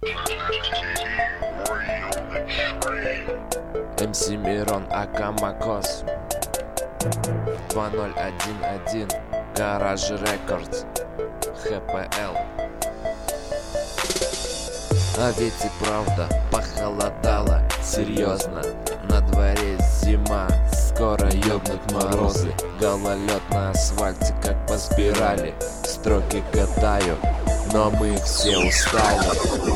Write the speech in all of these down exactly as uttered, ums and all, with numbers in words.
эм си Мирон, АК Макос. Два ноль один один, Гараж Рекордс, ха пэ эл. А ведь и правда похолодало, серьезно. На дворе зима, скоро ёбнут морозы. Гололед на асфальте, как по спирали. Строки катаю, но мы все устали.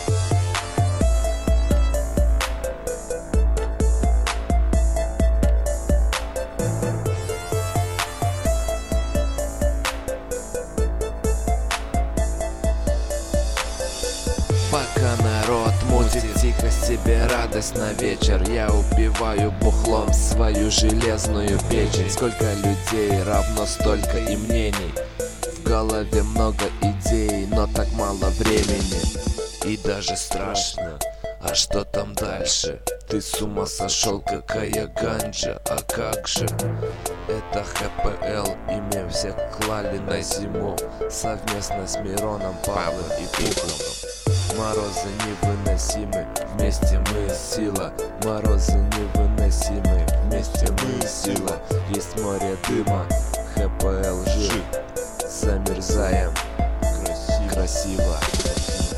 Пока народ мутит тихо себе радость на вечер, я убиваю бухлом свою железную печень. Сколько людей, равно столько и мнений. В голове много идей, но так мало времени. И даже страшно, а что там дальше? Ты с ума сошел, какая ганджа, а как же? Это ха пэ эл, имя всех клали на зиму. Совместно с Мироном, Павлом и Пухом. Морозы невыносимы, вместе мы сила. Морозы невыносимы, вместе мы сила. Есть море дыма, ха пэ эл жив. Замерзаем красиво, красиво.